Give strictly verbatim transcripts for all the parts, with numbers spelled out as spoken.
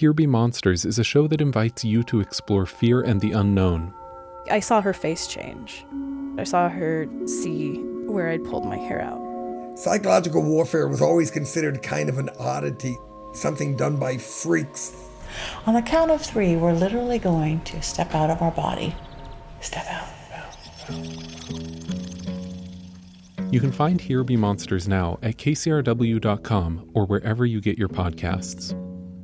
Here Be Monsters is a show that invites you to explore fear and the unknown. I saw her face change. I saw her see where I'd pulled my hair out. Psychological warfare was always considered kind of an oddity, something done by freaks. On the count of three, we're literally going to step out of our body. Step out. You can find Here Be Monsters now at K C R W dot com or wherever you get your podcasts.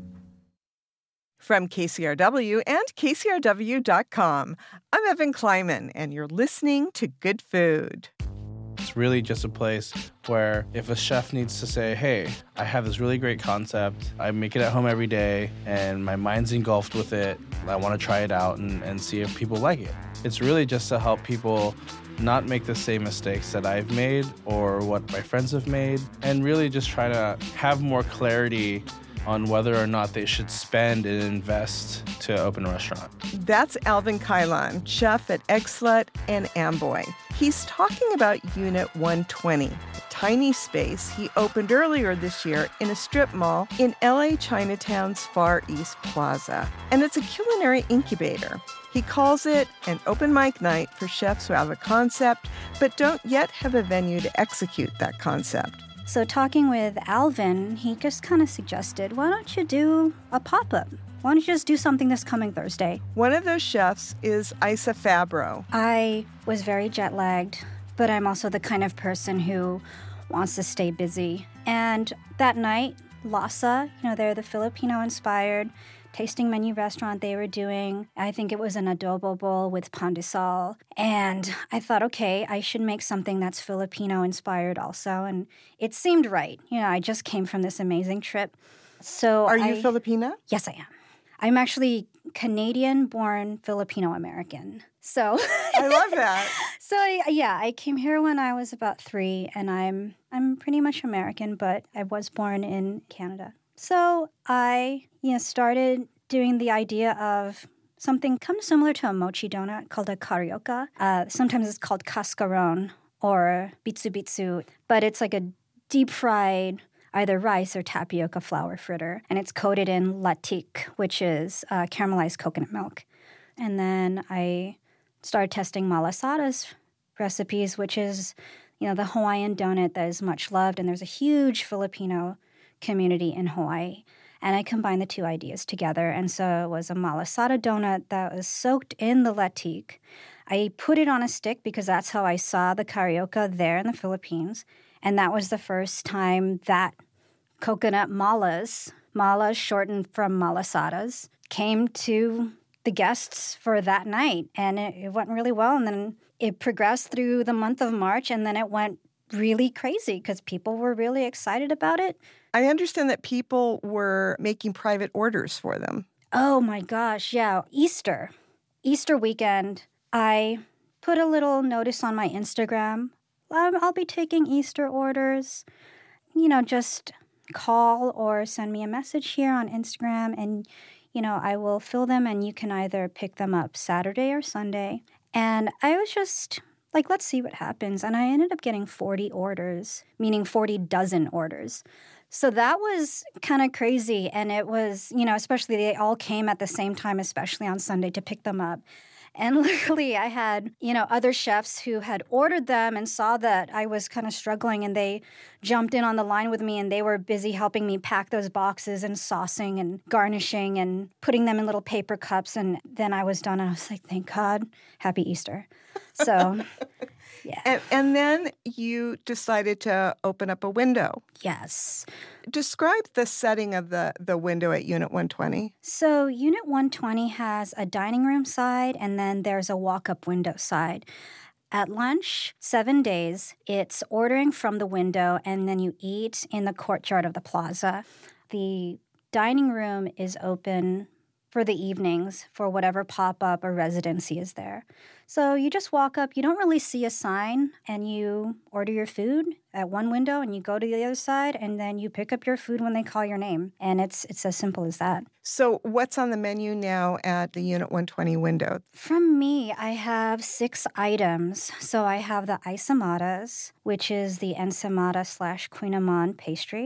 From K C R W and K C R W dot com, I'm Evan Kleiman, and you're listening to Good Food. It's really just a place where if a chef needs to say, hey, I have this really great concept, I make it at home every day, and my mind's engulfed with it, I want to try it out and, and see if people like it. It's really just to help people not make the same mistakes that I've made or what my friends have made, and really just try to have more clarity on whether or not they should spend and invest to open a restaurant. That's Alvin Kailan, chef at Egg Slut and Amboy. He's talking about Unit one twenty, a tiny space he opened earlier this year in a strip mall in L A Chinatown's Far East Plaza. And it's a culinary incubator. He calls it an open mic night for chefs who have a concept but don't yet have a venue to execute that concept. So talking with Alvin, he just kind of suggested, why don't you do a pop-up? Why don't you just do something this coming Thursday? One of those chefs is Isa Fabro. I was very jet-lagged, but I'm also the kind of person who wants to stay busy. And that night, Lasa, you know, they're the Filipino-inspired tasting menu restaurant they were doing. I think it was an adobo bowl with pandesal. And I thought, okay, I should make something that's Filipino-inspired also. And it seemed right. You know, I just came from this amazing trip. So Are you I, Filipina? Yes, I am. I'm actually Canadian-born Filipino-American. So I love that. So yeah, I came here when I was about three, and I'm I'm pretty much American, but I was born in Canada. So I, you know, started doing the idea of something kind of similar to a mochi donut called a carioca. Uh, sometimes it's called cascaron or bitsu bitsu, but it's like a deep-fried either rice or tapioca flour fritter, and it's coated in latik, which is uh, caramelized coconut milk. And then I started testing malasada's recipes, which is, you know, the Hawaiian donut that is much loved, and there's a huge Filipino community in Hawaii. And I combined the two ideas together, and so it was a malasada donut that was soaked in the latik. I put it on a stick because that's how I saw the carioca there in the Philippines, and that was the first time that coconut malas, malas shortened from malasadas, came to the guests for that night. And it, it went really well, and then it progressed through the month of March, and then it went really crazy because people were really excited about it. I understand that people were making private orders for them. Oh my gosh, yeah. Easter. Easter weekend, I put a little notice on my Instagram. Um, I'll be taking Easter orders. You know, just call or send me a message here on Instagram, and, you know, I will fill them, and you can either pick them up Saturday or Sunday. And I was just like, let's see what happens. And I ended up getting forty orders, meaning forty dozen orders. So that was kind of crazy. And it was, you know, especially they all came at the same time, especially on Sunday, to pick them up. And luckily I had, you know, other chefs who had ordered them and saw that I was kind of struggling, and they jumped in on the line with me, and they were busy helping me pack those boxes and saucing and garnishing and putting them in little paper cups. And then I was done, and I was like, thank God, happy Easter. So, yeah. And, and then you decided to open up a window. Yes. Describe the setting of the, the window at Unit one twenty. So Unit one twenty has a dining room side, and then there's a walk-up window side. At lunch, seven days, it's ordering from the window, and then you eat in the courtyard of the plaza. The dining room is open for the evenings for whatever pop-up or residency is there. So you just walk up, you don't really see a sign, and you order your food at one window, and you go to the other side, and then you pick up your food when they call your name. And it's it's as simple as that. So what's on the menu now at the Unit one twenty window? From me, I have six items. So I have the isamadas, which is the ensamada slash quinamon pastry.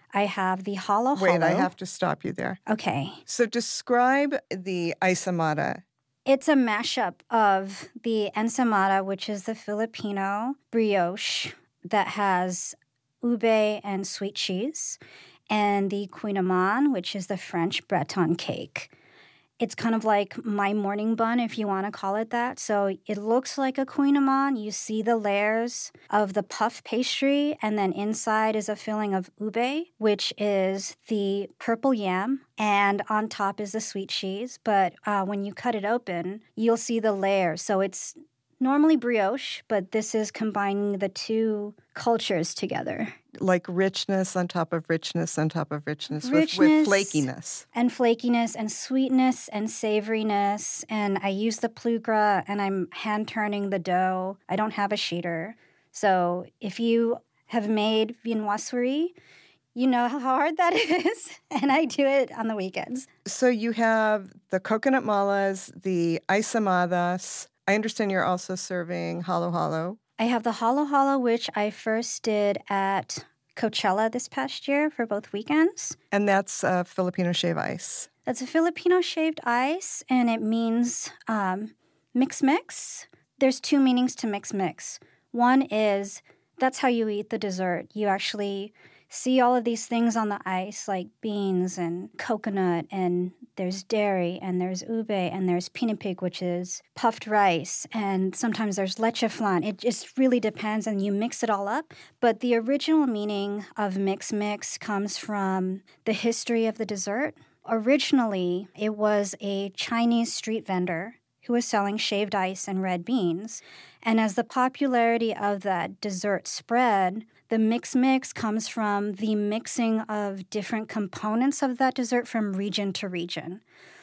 I have the halo halo. Wait, I have to stop you there. Okay. So describe the ensaimada. It's a mashup of the ensaimada, which is the Filipino brioche that has ube and sweet cheese, and the kouign-amann, which is the French Breton cake. It's kind of like my morning bun, if you want to call it that. So it looks like a kouign-amann. You see the layers of the puff pastry, and then inside is a filling of ube, which is the purple yam, and on top is the sweet cheese. But uh, when you cut it open, you'll see the layers. So it's normally brioche, but this is combining the two cultures together. Like richness on top of richness on top of richness, richness with, with flakiness. And flakiness and sweetness and savoriness. And I use the plugra and I'm hand turning the dough. I don't have a sheeter. So if you have made viennoiserie, you know how hard that is. And I do it on the weekends. So you have the coconut mallas, the ensaimadas. I understand you're also serving halo halo. I have the halo halo, which I first did at Coachella this past year for both weekends. And that's uh, Filipino shave ice. That's a Filipino shaved ice, and it means um, mix mix. There's two meanings to mix mix. One is that's how you eat the dessert. You actually see all of these things on the ice, like beans and coconut, and there's dairy, and there's ube, and there's pinipig, which is puffed rice, and sometimes there's leche flan. It just really depends, and you mix it all up. But the original meaning of mix mix comes from the history of the dessert. Originally, it was a Chinese street vendor who was selling shaved ice and red beans. And as the popularity of that dessert spread, the mix mix comes from the mixing of different components of that dessert from region to region.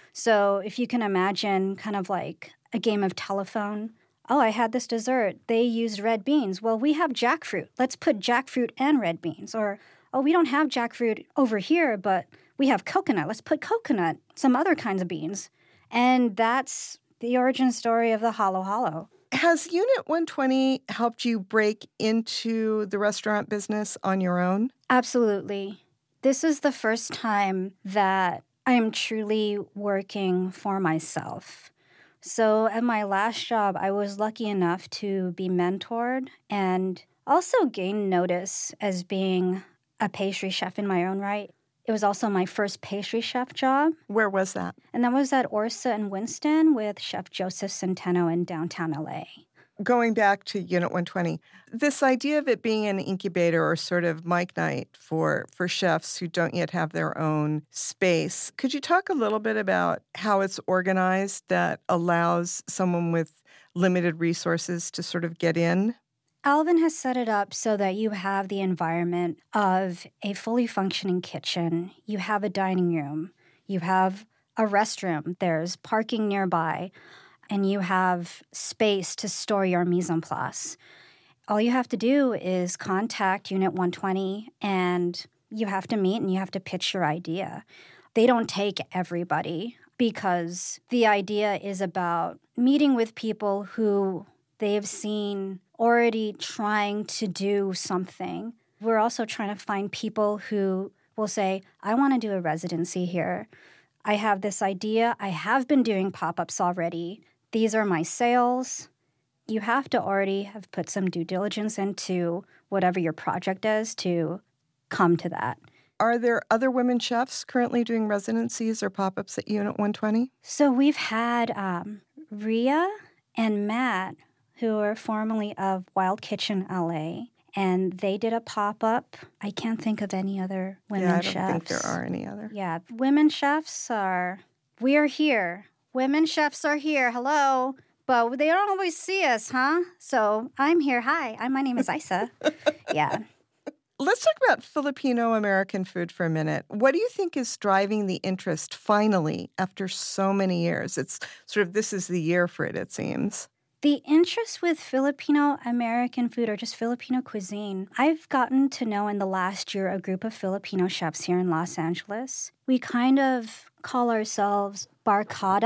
So if you can imagine kind of like a game of telephone. Oh, I had this dessert. They used red beans. Well, we have jackfruit. Let's put jackfruit and red beans. Or, oh, we don't have jackfruit over here, but we have coconut. Let's put coconut, some other kinds of beans. And that's the origin story of the halo halo. Has Unit one twenty helped you break into the restaurant business on your own? Absolutely. This is the first time that I am truly working for myself. So at my last job, I was lucky enough to be mentored and also gain notice as being a pastry chef in my own right. It was also my first pastry chef job. Where was that? And that was at Orsa and Winston with Chef Joseph Centeno in downtown L A. Going back to Unit one twenty, this idea of it being an incubator or sort of mic night for, for chefs who don't yet have their own space, could you talk a little bit about how it's organized that allows someone with limited resources to sort of get in? Alvin has set it up so that you have the environment of a fully functioning kitchen. You have a dining room. You have a restroom. There's parking nearby. And you have space to store your mise en place. All you have to do is contact Unit one twenty, and you have to meet and you have to pitch your idea. They don't take everybody because the idea is about meeting with people who they've seen already trying to do something. We're also trying to find people who will say, I want to do a residency here. I have this idea. I have been doing pop-ups already. These are my sales. You have to already have put some due diligence into whatever your project is to come to that. Are there other women chefs currently doing residencies or pop-ups at Unit one twenty? So we've had um, Rhea and Matt, who are formerly of Wild Kitchen L A, and they did a pop-up. I can't think of any other women yeah, I chefs. don't think there are any other. Yeah, women chefs are, we are here. Women chefs are here, hello. But they don't always see us, huh? So I'm here. Hi, I'm, my name is Isa. Yeah. Let's talk about Filipino-American food for a minute. What do you think is driving the interest finally after so many years? It's sort of, this is the year for it, it seems. The interest with Filipino-American food or just Filipino cuisine, I've gotten to know in the last year a group of Filipino chefs here in Los Angeles. We kind of call ourselves Barkada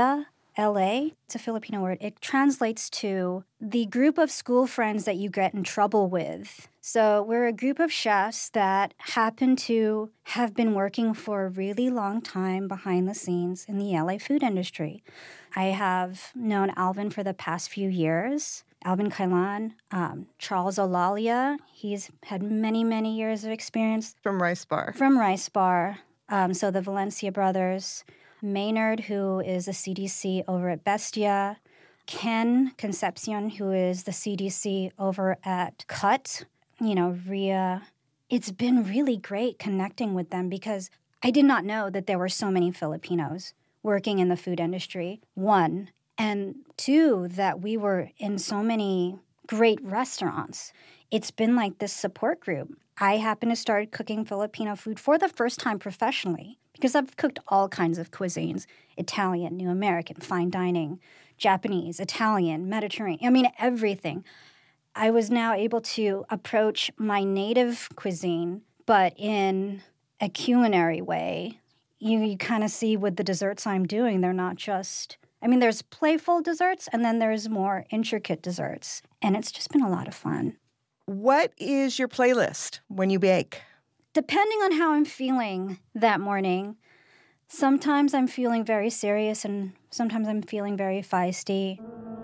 L A, it's a Filipino word. It translates to the group of school friends that you get in trouble with. So we're a group of chefs that happen to have been working for a really long time behind the scenes in the L A food industry. I have known Alvin for the past few years. Alvin Kailan, um, Charles Olalia, he's had many, many years of experience. From Rice Bar. From Rice Bar. Um, so the Valencia brothers. Maynard, who is the C D C over at Bestia. Ken Concepcion, who is the C D C over at Cut. You know, Ria. It's been really great connecting with them because I did not know that there were so many Filipinos working in the food industry, one. And two, that we were in so many great restaurants. It's been like this support group. I happened to start cooking Filipino food for the first time professionally because I've cooked all kinds of cuisines, Italian, New American, fine dining, Japanese, Italian, Mediterranean, I mean, everything. I was now able to approach my native cuisine, but in a culinary way. You, you kind of see with the desserts I'm doing, they're not just, I mean, there's playful desserts and then there's more intricate desserts. And it's just been a lot of fun. What is your playlist when you bake? Depending on how I'm feeling that morning, sometimes I'm feeling very serious and sometimes I'm feeling very feisty.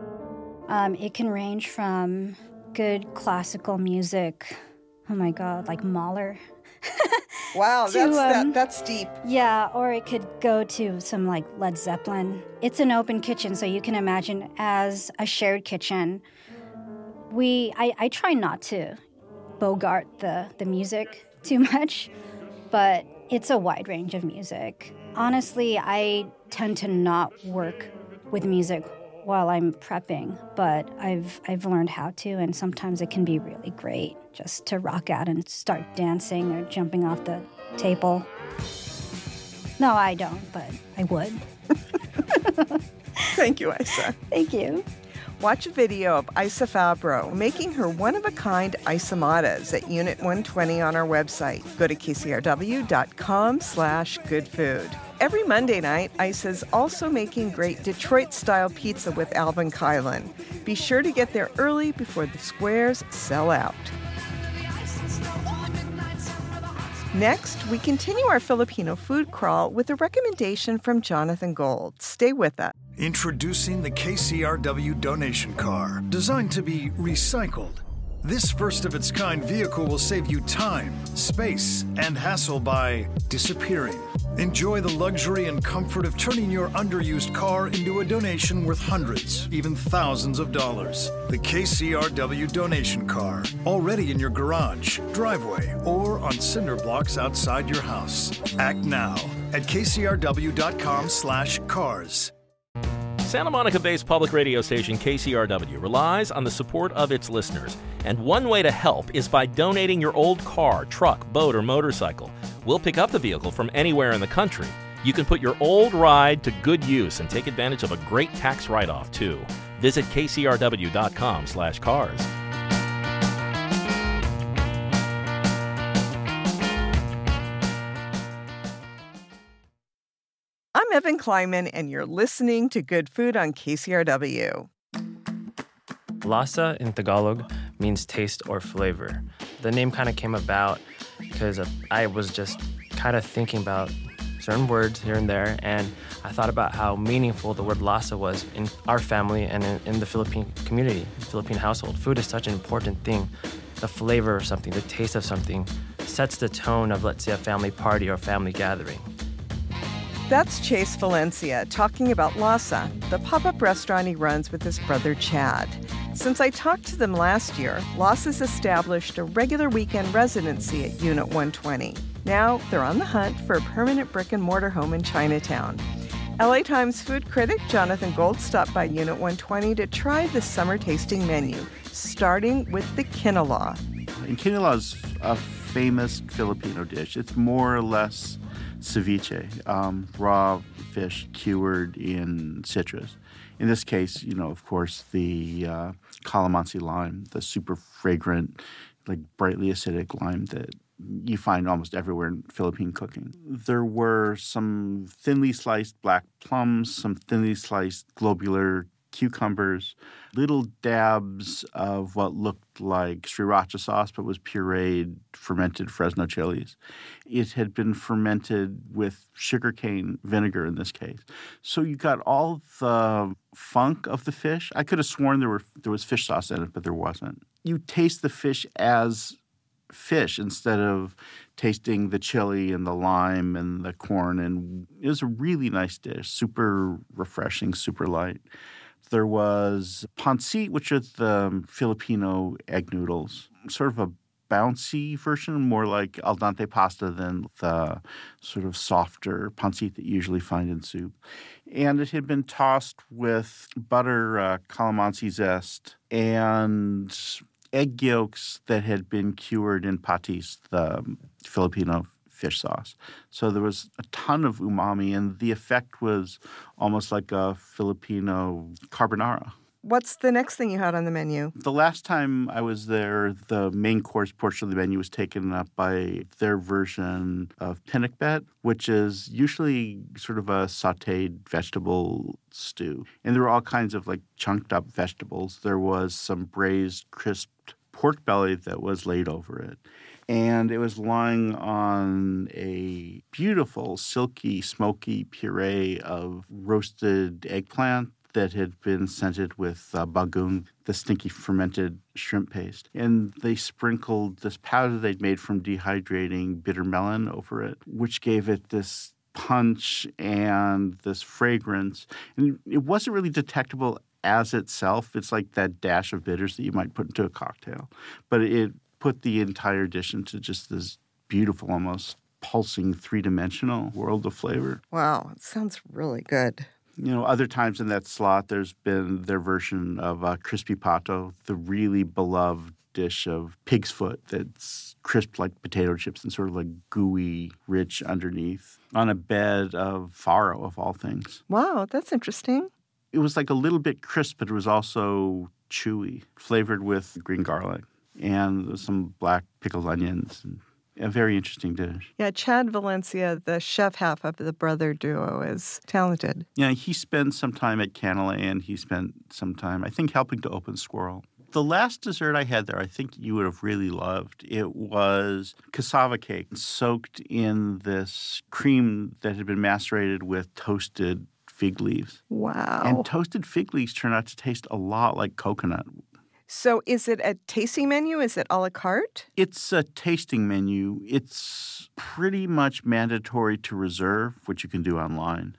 Um, it can range from good classical music, oh my God, like Mahler. Wow, to, that's um, that, that's deep. Yeah, or it could go to some like Led Zeppelin. It's an open kitchen, so you can imagine as a shared kitchen. We, I, I try not to bogart the, the music too much, but it's a wide range of music. Honestly, I tend to not work with music while I'm prepping, but I've I've learned how to, and sometimes it can be really great just to rock out and start dancing or jumping off the table. No, I don't, but I would. Thank you, Isa. Thank you. Watch a video of Isa Fabro making her one-of-a-kind isamadas at Unit one twenty on our website. Go to kcrw.com slash good food. Every Monday night, Isa's also making great Detroit-style pizza with Alvin Kailan. Be sure to get there early before the squares sell out. Next, we continue our Filipino food crawl with a recommendation from Jonathan Gold. Stay with us. Introducing the K C R W donation car, designed to be recycled. This first-of-its-kind vehicle will save you time, space, and hassle by disappearing. Enjoy the luxury and comfort of turning your underused car into a donation worth hundreds, even thousands of dollars. The K C R W donation car, already in your garage, driveway, or on cinder blocks outside your house. Act now at kcrw.com slash cars. Santa Monica-based public radio station K C R W relies on the support of its listeners. And one way to help is by donating your old car, truck, boat, or motorcycle. We'll pick up the vehicle from anywhere in the country. You can put your old ride to good use and take advantage of a great tax write-off, too. Visit kcrw.com slash cars. I'm Evan Kleinman, and you're listening to Good Food on K C R W. Lasa in Tagalog means taste or flavor. The name kind of came about because I was just kind of thinking about certain words here and there, and I thought about how meaningful the word lasa was in our family and in, in the Philippine community, Philippine household. Food is such an important thing. The flavor of something, the taste of something, sets the tone of, let's say, a family party or a family gathering. That's Chase Valencia talking about Lasa, the pop-up restaurant he runs with his brother Chad. Since I talked to them last year, Lasa's established a regular weekend residency at Unit one twenty. Now they're on the hunt for a permanent brick-and-mortar home in Chinatown. L A Times food critic Jonathan Gold stopped by Unit one twenty to try the summer tasting menu, starting with the kinalaw. And kinalaw is a famous Filipino dish. It's more or less ceviche, um, raw fish cured in citrus. In this case, you know, of course, the uh, calamansi lime, the super fragrant, like brightly acidic lime that you find almost everywhere in Philippine cooking. There were some thinly sliced black plums, some thinly sliced globular cucumbers, little dabs of what looked like sriracha sauce but was pureed, fermented Fresno chilies. It had been fermented with sugarcane vinegar in this case. So you got all the funk of the fish. I could have sworn there were there was fish sauce in it, but there wasn't. You taste the fish as fish instead of tasting the chili and the lime and the corn. And it was a really nice dish, super refreshing, super light. There was pancit, which are the Filipino egg noodles, sort of a bouncy version, more like al dente pasta than the sort of softer pancit that you usually find in soup. And it had been tossed with butter, uh, calamansi zest, and egg yolks that had been cured in patis, the Filipino fish sauce. So there was a ton of umami, and the effect was almost like a Filipino carbonara. What's the next thing you had on the menu? The last time I was there, the main course portion of the menu was taken up by their version of pinakbet, which is usually sort of a sautéed vegetable stew. And there were all kinds of like chunked up vegetables. There was some braised, crisped pork belly that was laid over it. And it was lying on a beautiful, silky, smoky puree of roasted eggplant that had been scented with uh, bagoong, the stinky fermented shrimp paste. And they sprinkled this powder they'd made from dehydrating bitter melon over it, which gave it this punch and this fragrance. And it wasn't really detectable as itself. It's like that dash of bitters that you might put into a cocktail. But it put the entire dish into just this beautiful, almost pulsing, three-dimensional world of flavor. Wow, it sounds really good. You know, other times in that slot, there's been their version of uh, crispy pato, the really beloved dish of pig's foot that's crisp like potato chips and sort of like gooey, rich underneath, on a bed of farro, of all things. Wow, that's interesting. It was like a little bit crisp, but it was also chewy, flavored with green garlic and some black pickled onions. And a very interesting dish. Yeah, Chad Valencia, the chef half of the brother duo, is talented. Yeah, he spent some time at Canela, and he spent some time, I think, helping to open Squirrel. The last dessert I had there, I think you would have really loved. It was cassava cake soaked in this cream that had been macerated with toasted fig leaves. Wow. And toasted fig leaves turn out to taste a lot like coconut. So is it a tasting menu? Is it a la carte? It's a tasting menu. It's pretty much mandatory to reserve, which you can do online.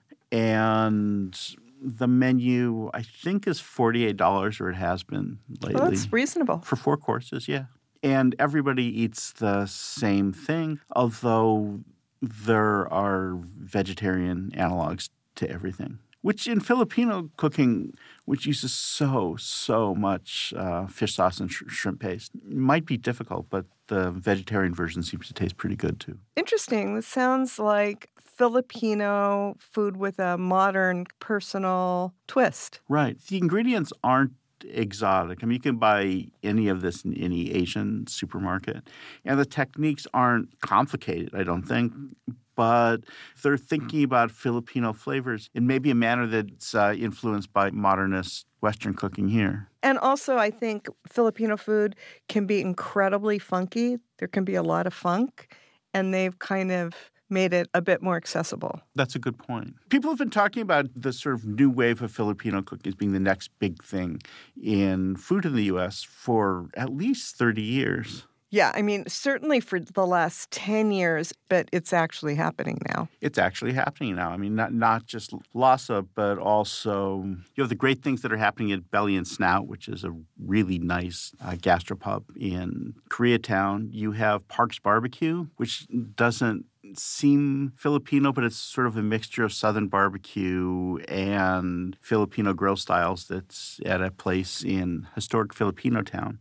And the menu, I think, is forty-eight dollars, or it has been lately. Well, that's reasonable. For four courses, yeah. And everybody eats the same thing, although there are vegetarian analogs to everything. Which in Filipino cooking, which uses so, so much uh, fish sauce and sh- shrimp paste, might be difficult, but the vegetarian version seems to taste pretty good too. Interesting. This sounds like Filipino food with a modern, personal twist. Right. The ingredients aren't exotic. I mean, you can buy any of this in any Asian supermarket. And the techniques aren't complicated, I don't think. But they're thinking about Filipino flavors in maybe a manner that's uh, influenced by modernist Western cooking here. And also, I think Filipino food can be incredibly funky. There can be a lot of funk, and they've kind of made it a bit more accessible. That's a good point. People have been talking about the sort of new wave of Filipino cooking as being the next big thing in food in the U S for at least thirty years. Yeah, I mean, certainly for the last ten years, but it's actually happening now. It's actually happening now. I mean, not not just Lhasa, but also, you know, the great things that are happening at Belly and Snout, which is a really nice uh, gastropub in Koreatown. You have Parks Barbecue, which doesn't seem Filipino, but it's sort of a mixture of Southern barbecue and Filipino grill styles that's at a place in historic Filipino town.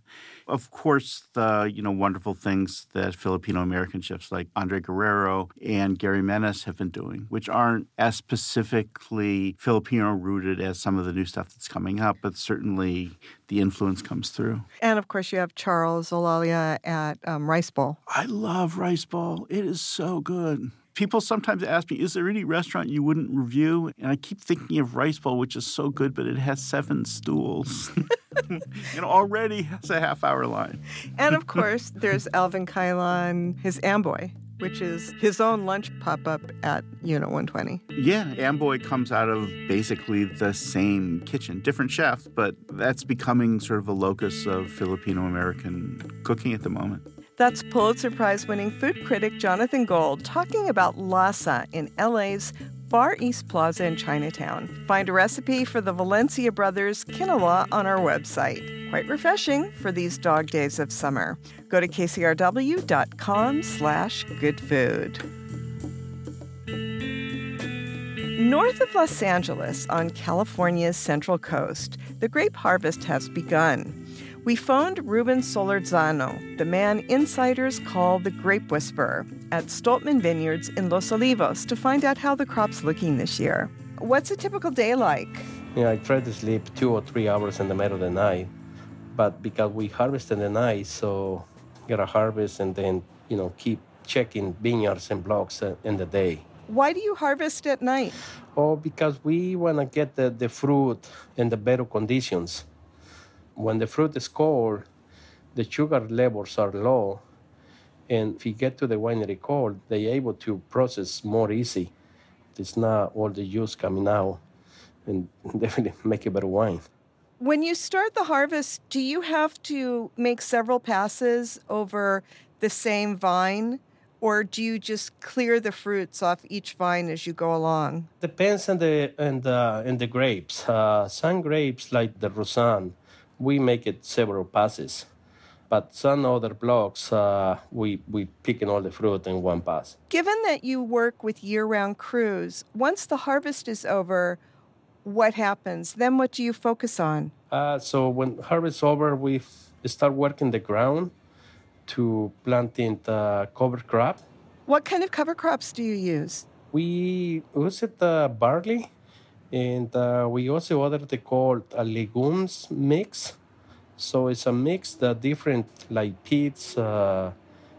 Of course, the you know wonderful things that Filipino-American chefs like Andre Guerrero and Gary Menes have been doing, which aren't as specifically Filipino-rooted as some of the new stuff that's coming up, but certainly the influence comes through. And, of course, you have Charles Olalia at um, Rice Bowl. I love Rice Bowl. It is so good. People sometimes ask me, is there any restaurant you wouldn't review? And I keep thinking of Rice Bowl, which is so good, but it has seven stools. and already has a half-hour line. And, of course, there's Alvin Kailan, his Amboy, which is his own lunch pop-up at Unit one twenty. Yeah, Amboy comes out of basically the same kitchen. Different chef, but that's becoming sort of a locus of Filipino-American cooking at the moment. That's Pulitzer Prize-winning food critic Jonathan Gold talking about Lhasa in L A's Far East Plaza in Chinatown. Find a recipe for the Valencia Brothers quinoa on our website. Quite refreshing for these dog days of summer. Go to kcrw.com slash good food. North of Los Angeles on California's Central Coast, the grape harvest has begun. We phoned Ruben Solorzano, the man insiders call the Grape Whisperer, at Stoltman Vineyards in Los Olivos to find out how the crop's looking this year. What's a typical day like? Yeah, I try to sleep two or three hours in the middle of the night, but because we harvest in the night, so get a harvest and then, you know, keep checking vineyards and blocks in the day. Why do you harvest at night? Oh, because we want to get the, the fruit in the better conditions. When the fruit is cold, the sugar levels are low, and if you get to the winery cold, they're able to process more easy. It's not all the juice coming out, and definitely make a better wine. When you start the harvest, do you have to make several passes over the same vine, or do you just clear the fruits off each vine as you go along? Depends on the on the, on the grapes. Uh, some grapes, like the Roussanne, we make it several passes. But some other blocks, uh, we, we picking all the fruit in one pass. Given that you work with year-round crews, once the harvest is over, what happens? Then what do you focus on? Uh, so when harvest over, we f- start working the ground to planting the cover crop. What kind of cover crops do you use? We use it uh, barley. And uh, we also order the called a legumes mix. So it's a mix that different like peats, uh,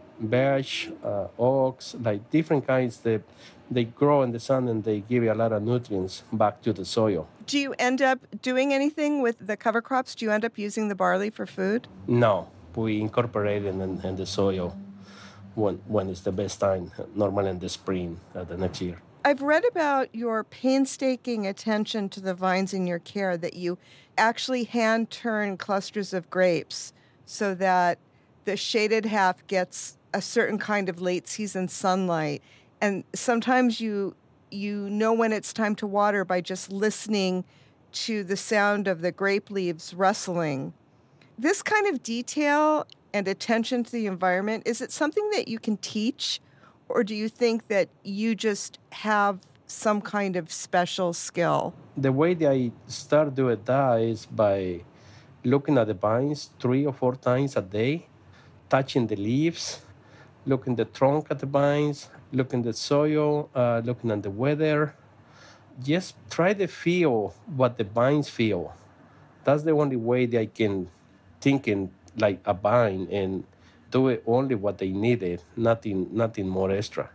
vetch, uh, oaks, like different kinds that they grow in the sun and they give you a lot of nutrients back to the soil. Do you end up doing anything with the cover crops? Do you end up using the barley for food? No, we incorporate it in, in the soil when, when it's the best time, normally in the spring uh, the next year. I've read about your painstaking attention to the vines in your care, that you actually hand-turn clusters of grapes so that the shaded half gets a certain kind of late-season sunlight. And sometimes you you know when it's time to water by just listening to the sound of the grape leaves rustling. This kind of detail and attention to the environment, is it something that you can teach? Or do you think that you just have some kind of special skill? The way that I start doing that is by looking at the vines three or four times a day, touching the leaves, looking the trunk at the vines, looking the soil, uh, looking at the weather. Just try to feel what the vines feel. That's the only way that I can think in like a vine and do it only what they needed, nothing nothing more extra.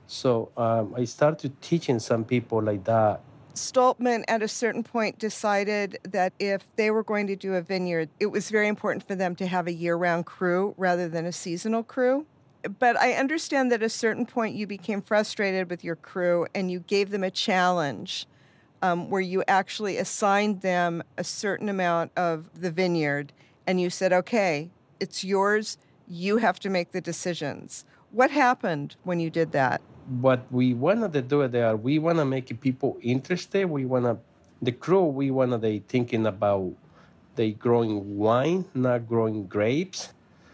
So um, I started teaching some people like that. Stoltman, at a certain point, decided that if they were going to do a vineyard, it was very important for them to have a year-round crew rather than a seasonal crew. But I understand that at a certain point you became frustrated with your crew and you gave them a challenge um, where you actually assigned them a certain amount of the vineyard and you said, okay, it's yours. You have to make the decisions. What happened when you did that? What we wanted to do there, we want to make people interested. We want to, the crew, we want to they thinking about they growing wine, not growing grapes.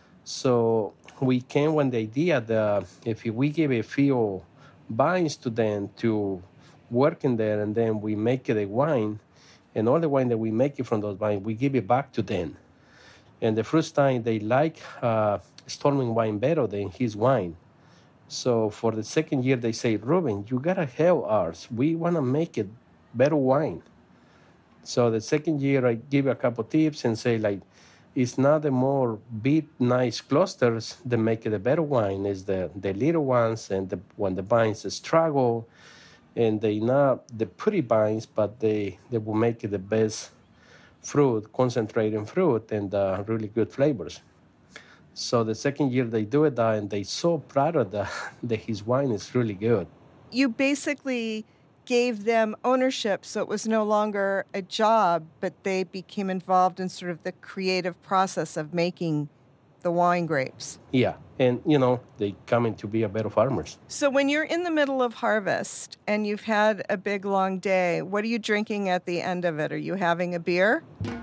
So we came with the idea that if we give a few vines to them to work in there and then we make it a wine, and all the wine that we make it from those vines, we give it back to them. And the first time they like uh, Storming wine better than his wine. So for the second year, they say, Ruben, you gotta help us. We wanna make it better wine. So the second year, I give a couple tips and say, like, it's not the more big, nice clusters that make it a better wine. It's the, the little ones and the, when the vines struggle, and they not the pretty vines, but they, they will make it the best fruit, concentrated fruit, and uh, really good flavors. So the second year they do it, uh, and they so proud of that, that his wine is really good. You basically gave them ownership, so it was no longer a job, but they became involved in sort of the creative process of making the wine grapes. Yeah, and, you know, they coming to be a better farmers. So when you're in the middle of harvest and you've had a big, long day, what are you drinking at the end of it? Are you having a beer?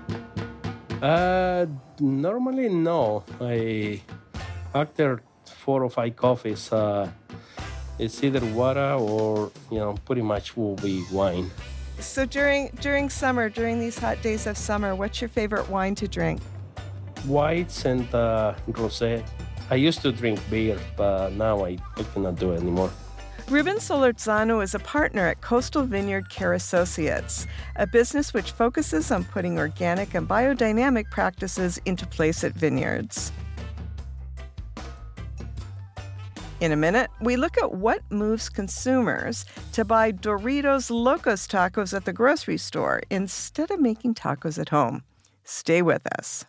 Uh, normally, no. I, after four or five coffees, uh, it's either water or, you know, pretty much will be wine. So during during summer, during these hot days of summer, what's your favorite wine to drink? Whites and uh, rosé. I used to drink beer, but now I, I cannot do it anymore. Ruben Solorzano is a partner at Coastal Vineyard Care Associates, a business which focuses on putting organic and biodynamic practices into place at vineyards. In a minute, we look at what moves consumers to buy Doritos Locos tacos at the grocery store instead of making tacos at home. Stay with us.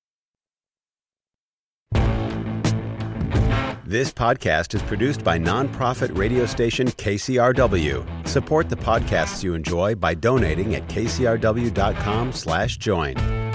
This podcast is produced by nonprofit radio station K C R W. Support the podcasts you enjoy by donating at kcrw.com slash join.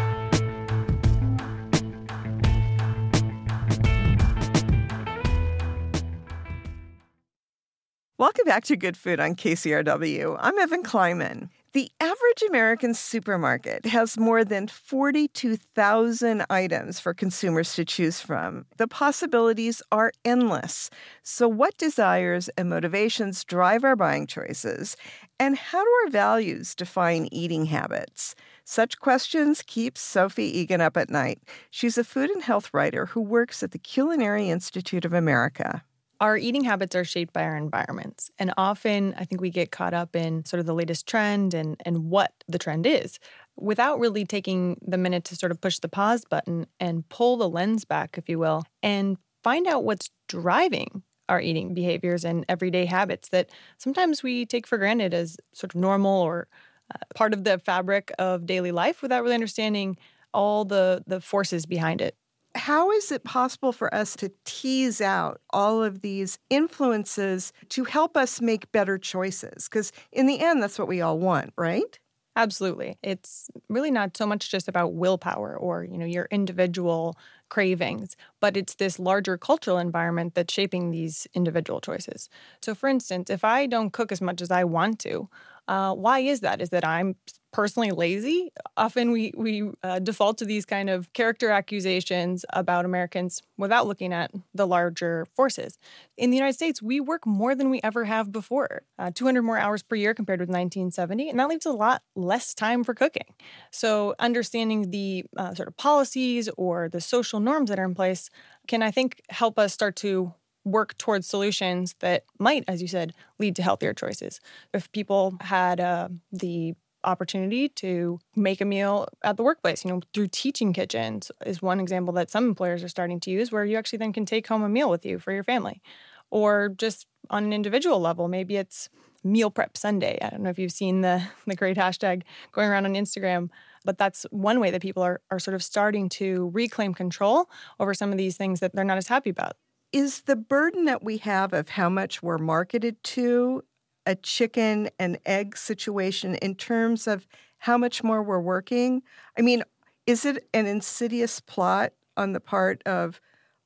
Welcome back to Good Food on K C R W. I'm Evan Kleiman. The average American supermarket has more than forty-two thousand items for consumers to choose from. The possibilities are endless. So what desires and motivations drive our buying choices? And how do our values define eating habits? Such questions keep Sophie Egan up at night. She's a food and health writer who works at the Culinary Institute of America. Our eating habits are shaped by our environments. And often, I think we get caught up in sort of the latest trend and, and what the trend is without really taking the minute to sort of push the pause button and pull the lens back, if you will, and find out what's driving our eating behaviors and everyday habits that sometimes we take for granted as sort of normal or uh, part of the fabric of daily life without really understanding all the, the forces behind it. How is it possible for us to tease out all of these influences to help us make better choices? Because in the end, that's what we all want, right? Absolutely. It's really not so much just about willpower or, you know, your individual cravings, but it's this larger cultural environment that's shaping these individual choices. So, for instance, if I don't cook as much as I want to, uh, why is that? Is that I'm personally lazy? Often we, we uh, default to these kind of character accusations about Americans without looking at the larger forces. In the United States, we work more than we ever have before, uh, two hundred more hours per year compared with nineteen seventy, and that leaves a lot less time for cooking. So understanding the uh, sort of policies or the social norms that are in place can, I think, help us start to work towards solutions that might, as you said, lead to healthier choices. If people had uh, the opportunity to make a meal at the workplace, you know, through teaching kitchens is one example that some employers are starting to use, where you actually then can take home a meal with you for your family. Or just on an individual level, maybe it's Meal Prep Sunday. I don't know if you've seen the, the great hashtag going around on Instagram, but that's one way that people are, are sort of starting to reclaim control over some of these things that they're not as happy about. Is the burden that we have of how much we're marketed to a chicken and egg situation in terms of how much more we're working? I mean, is it an insidious plot on the part of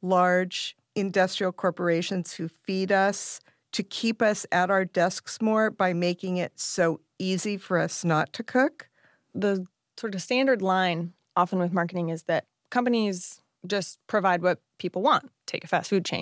large industrial corporations who feed us to keep us at our desks more by making it so easy for us not to cook? The sort of standard line often with marketing is that companies just provide what people want. Take a fast food chain.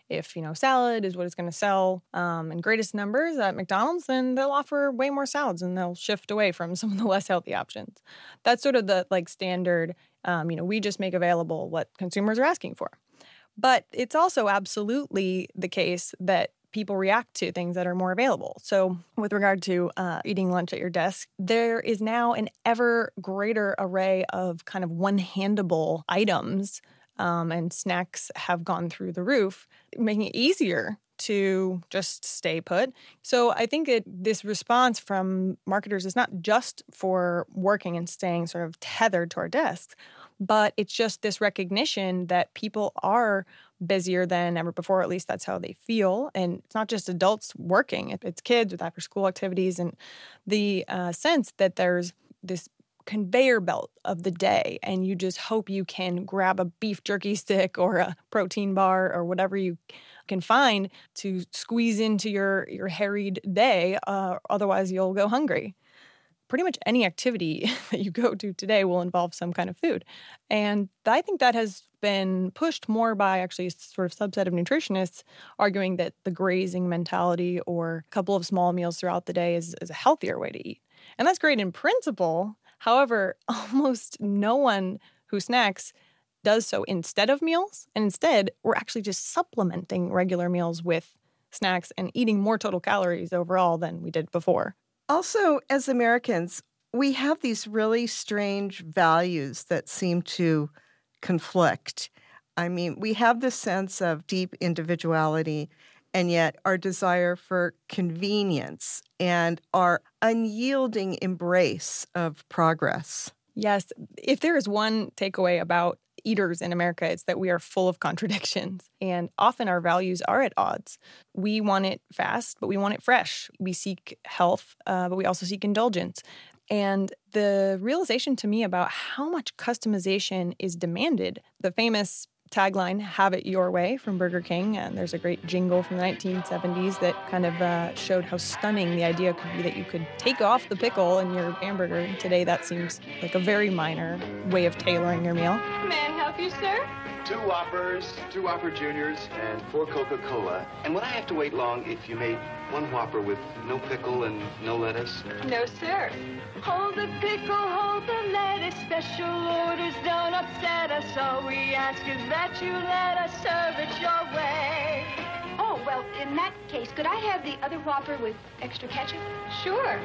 If, you know, salad is what is going to sell um, in greatest numbers at McDonald's, then they'll offer way more salads and they'll shift away from some of the less healthy options. That's sort of the like standard, um, you know, we just make available what consumers are asking for. But it's also absolutely the case that people react to things that are more available. So with regard to uh, eating lunch at your desk, there is now an ever greater array of kind of one-handable items, um, and snacks have gone through the roof, making it easier to just stay put. So I think it, this response from marketers is not just for working and staying sort of tethered to our desks, but it's just this recognition that people are busier than ever before. At least that's how they feel. And it's not just adults working. It's kids with after-school activities and the uh, sense that there's this conveyor belt of the day, and you just hope you can grab a beef jerky stick or a protein bar or whatever you can find to squeeze into your, your harried day. Uh, otherwise, you'll go hungry. Pretty much any activity that you go to today will involve some kind of food. And I think that has been pushed more by actually a sort of subset of nutritionists arguing that the grazing mentality or a couple of small meals throughout the day is, is a healthier way to eat. And that's great in principle. However, almost no one who snacks does so instead of meals. And instead, we're actually just supplementing regular meals with snacks and eating more total calories overall than we did before. Also, as Americans, we have these really strange values that seem to conflict. I mean, we have this sense of deep individuality, and yet our desire for convenience and our unyielding embrace of progress. Yes. If there is one takeaway about eaters in America, it's that we are full of contradictions, and often our values are at odds. We want it fast, but we want it fresh. We seek health, uh, but we also seek indulgence. And the realization to me about how much customization is demanded, the famous tagline, "Have it your way" from Burger King, and there's a great jingle from the nineteen seventies that kind of uh, showed how stunning the idea could be that you could take off the pickle in your hamburger. Today, that seems like a very minor way of tailoring your meal. May I help you, sir? Two Whoppers, two Whopper Juniors, and four Coca-Cola. And would I have to wait long if you made one Whopper with no pickle and no lettuce? No, sir. Hold the pickle, hold the lettuce. Special orders don't upset us. All we ask is that you let us serve it your way. Oh, well, in that case, could I have the other Whopper with extra ketchup? Sure.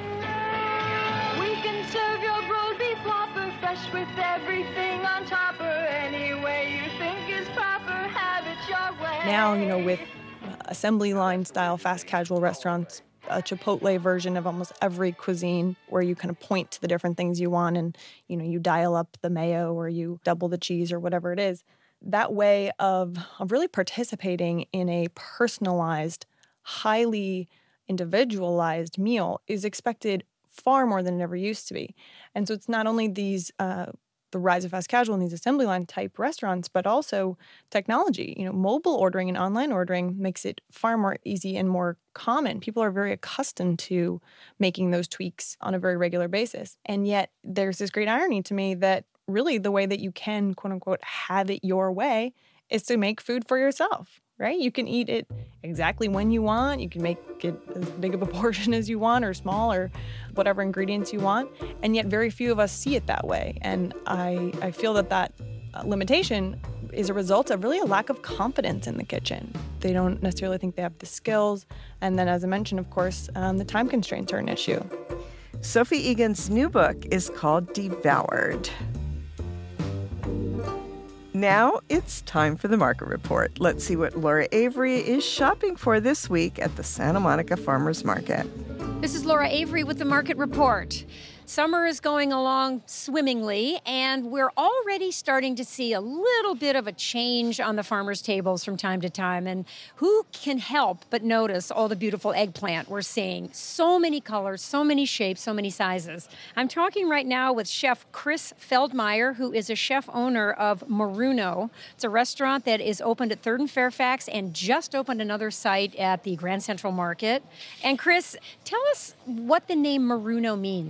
We can serve your rolled beef Whopper fresh with everything on topper. Any way you think is proper, have it your way. Now, you know, with uh, assembly line style fast casual restaurants, a Chipotle version of almost every cuisine where you kind of point to the different things you want and, you know, you dial up the mayo or you double the cheese or whatever it is. That way of, of really participating in a personalized, highly individualized meal is expected far more than it ever used to be. And so it's not only these uh, the rise of fast casual and these assembly line type restaurants, but also technology. You know, mobile ordering and online ordering makes it far more easy and more common. People are very accustomed to making those tweaks on a very regular basis. And yet there's this great irony to me that really the way that you can, quote unquote, have it your way is to make food for yourself. Right? You can eat it exactly when you want. You can make it as big of a portion as you want or small or whatever ingredients you want. And yet very few of us see it that way. And I, I feel that that limitation is a result of really a lack of confidence in the kitchen. They don't necessarily think they have the skills. And then, as I mentioned, of course, um, the time constraints are an issue. Sophie Egan's new book is called Devoured. Now it's time for the Market Report. Let's see what Laura Avery is shopping for this week at the Santa Monica Farmers Market. This is Laura Avery with the Market Report. Summer is going along swimmingly, and we're already starting to see a little bit of a change on the farmers' tables from time to time. And who can help but notice all the beautiful eggplant we're seeing? So many colors, so many shapes, so many sizes. I'm talking right now with Chef Chris Feldmeyer, who is a chef owner of Maruno. It's a restaurant that is opened at third and Fairfax and just opened another site at the Grand Central Market. And Chris, tell us what the name Maruno means.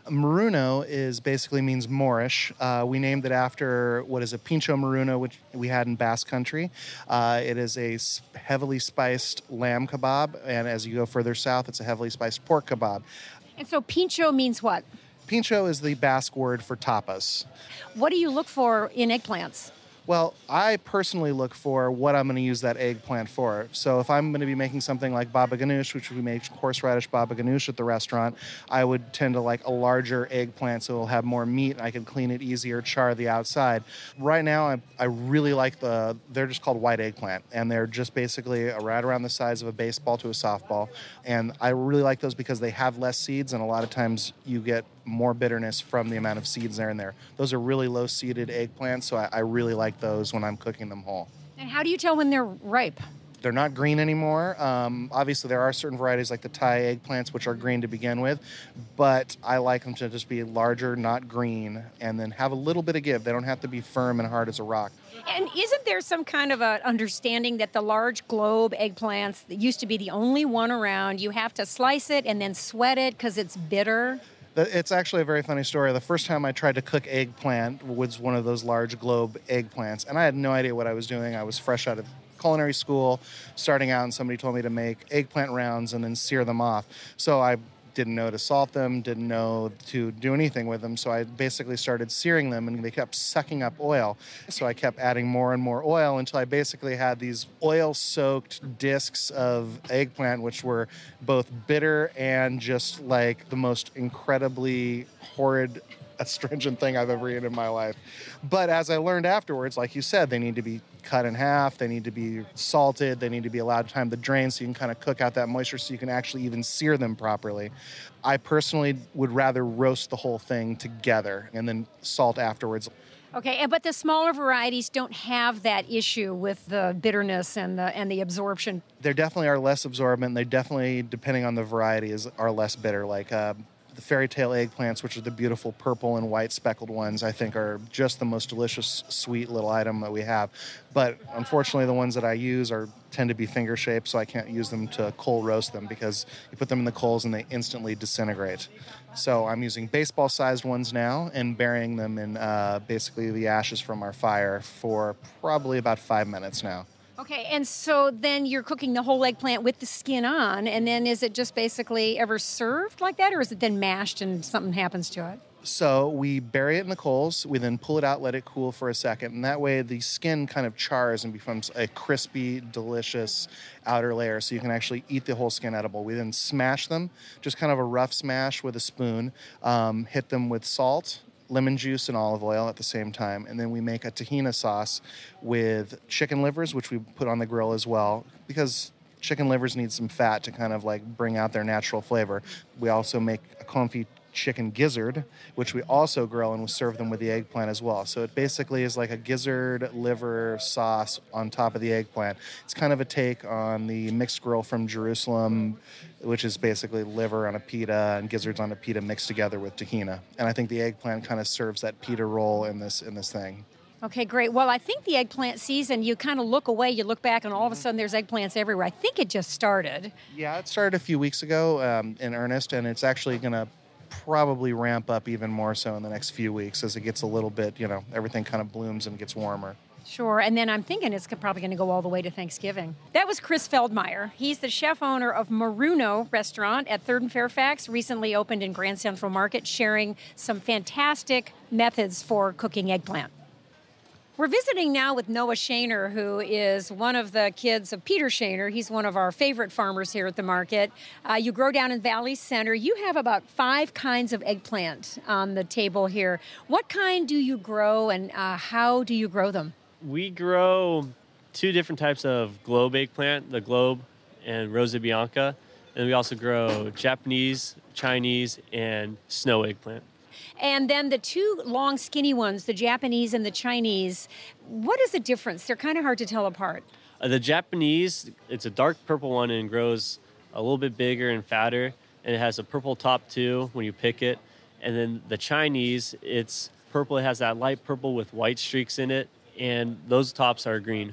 Maruno is basically means Moorish. Uh, we named it after what is a pincho maruno, which we had in Basque Country. Uh, it is a heavily spiced lamb kebab, and as you go further south, it's a heavily spiced pork kebab. And so pincho means what? Pincho is the Basque word for tapas. What do you look for in eggplants? Well, I personally look for what I'm going to use that eggplant for. So if I'm going to be making something like baba ganoush, which we make horseradish baba ganoush at the restaurant, I would tend to like a larger eggplant so it'll have more meat and I can clean it easier, char the outside. Right now, I, I really like the, they're just called white eggplant, and they're just basically right around the size of a baseball to a softball. And I really like those because they have less seeds, and a lot of times you get more bitterness from the amount of seeds there in there. Those are really low-seeded eggplants, so I, I really like those when I'm cooking them whole. And how do you tell when they're ripe? They're not green anymore. Um, obviously, there are certain varieties like the Thai eggplants, which are green to begin with, but I like them to just be larger, not green, and then have a little bit of give. They don't have to be firm and hard as a rock. And isn't there some kind of a understanding that the large globe eggplants that used to be the only one around, you have to slice it and then sweat it because it's bitter? It's actually a very funny story. The first time I tried to cook eggplant was one of those large globe eggplants, and I had no idea what I was doing. I was fresh out of culinary school, starting out, and somebody told me to make eggplant rounds and then sear them off. So I didn't know to salt them, didn't know to do anything with them, so I basically started searing them, and they kept sucking up oil. So I kept adding more and more oil until I basically had these oil-soaked discs of eggplant, which were both bitter and just like the most incredibly horrid, astringent thing I've ever eaten in my life. But as I learned afterwards, like you said, they need to be cut in half, they need to be salted, they need to be allowed time to drain so you can kind of cook out that moisture so you can actually even sear them properly. I personally would rather roast the whole thing together and then salt afterwards. Okay, but the smaller varieties don't have that issue with the bitterness and the and the absorption. They definitely are less absorbent. They definitely, depending on the variety, is are less bitter. Like uh, the fairy tale eggplants, which are the beautiful purple and white speckled ones, I think are just the most delicious, sweet little item that we have. But unfortunately, the ones that I use are tend to be finger shaped, so I can't use them to coal roast them because you put them in the coals and they instantly disintegrate. So I'm using baseball-sized ones now and burying them in uh, basically the ashes from our fire for probably about five minutes now. Okay, and so then you're cooking the whole eggplant with the skin on, and then is it just basically ever served like that, or is it then mashed and something happens to it? So we bury it in the coals, we then pull it out, let it cool for a second, and that way the skin kind of chars and becomes a crispy, delicious outer layer, so you can actually eat the whole skin edible. We then smash them, just kind of a rough smash with a spoon, um, hit them with salt, lemon juice, and olive oil at the same time, and then we make a tahina sauce with chicken livers, which we put on the grill as well, because chicken livers need some fat to kind of like bring out their natural flavor. We also make a confit chicken gizzard, which we also grill, and we serve them with the eggplant as well. So it basically is like a gizzard liver sauce on top of the eggplant. It's kind of a take on the mixed grill from Jerusalem, which is basically liver on a pita and gizzards on a pita mixed together with tahina. And I think the eggplant kind of serves that pita roll in this in this thing. Okay, great. Well, I think the eggplant season, you kind of look away, you look back, and all of a sudden there's eggplants everywhere. I think it just started. Yeah, it started a few weeks ago um, in earnest, and it's actually going to probably ramp up even more so in the next few weeks as it gets a little bit, you know, everything kind of blooms and gets warmer. Sure, and then I'm thinking it's probably going to go all the way to Thanksgiving. That was Chris Feldmeyer. He's the chef owner of Maruno Restaurant at third and Fairfax, recently opened in Grand Central Market, sharing some fantastic methods for cooking eggplant. We're visiting now with Noah Shaner, who is one of the kids of Peter Shaner. He's one of our favorite farmers here at the market. Uh, you grow down in Valley Center. You have about five kinds of eggplant on the table here. What kind do you grow, and uh, how do you grow them? We grow two different types of globe eggplant, the globe and Rosa Bianca. And we also grow Japanese, Chinese, and snow eggplant. And then the two long, skinny ones, the Japanese and the Chinese, what is the difference? They're kind of hard to tell apart. Uh, the Japanese, it's a dark purple one and grows a little bit bigger and fatter, and it has a purple top too when you pick it. And then the Chinese, it's purple. It has that light purple with white streaks in it, and those tops are green.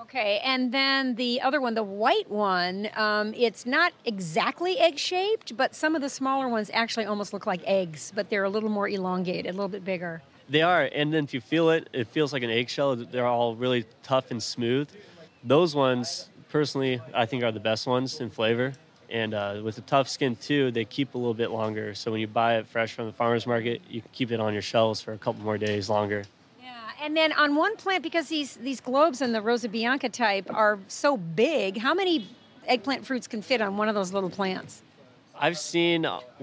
Okay, and then the other one, the white one, um, it's not exactly egg-shaped, but some of the smaller ones actually almost look like eggs, but they're a little more elongated, a little bit bigger. They are, and then if you feel it, it feels like an eggshell. They're all really tough and smooth. Those ones, personally, I think are the best ones in flavor. And uh, with the tough skin, too, they keep a little bit longer. So when you buy it fresh from the farmer's market, you can keep it on your shelves for a couple more days longer. And then on one plant, because these, these globes in the Rosa Bianca type are so big, how many eggplant fruits can fit on one of those little plants? I've seen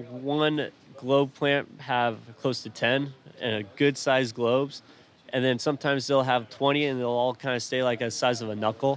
one globe plant have close to ten and a good-sized globes. And then sometimes they'll have twenty, and they'll all kind of stay like the size of a knuckle.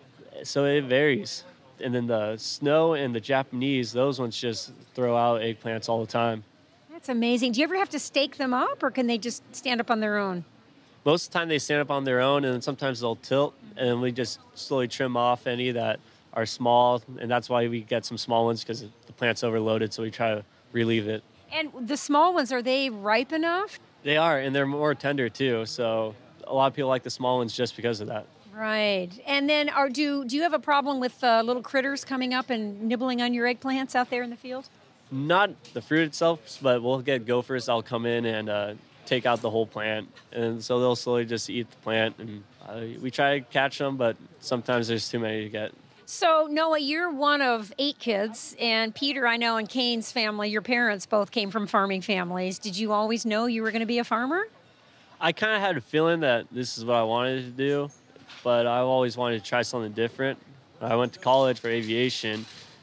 So it varies. And then the snow and the Japanese, those ones just throw out eggplants all the time. That's amazing. Do you ever have to stake them up, or can they just stand up on their own? Most of the time they stand up on their own, and then sometimes they'll tilt, and then we just slowly trim off any that are small, and that's why we get some small ones, because the plant's overloaded, so we try to relieve it. And the small ones, are they ripe enough? They are, and they're more tender too, so a lot of people like the small ones just because of that. Right. And then are do do you have a problem with uh, little critters coming up and nibbling on your eggplants out there in the field? Not the fruit itself, but we'll get gophers that'll come in and uh, take out the whole plant, and so they'll slowly just eat the plant, and uh, we try to catch them, but sometimes there's too many to get. So, Noah, you're one of eight kids, and Peter, I know, and Kane's family, your parents both came from farming families. Did you always know you were going to be a farmer? I kind of had a feeling that this is what I wanted to do, but I've always wanted to try something different. I went to college for aviation,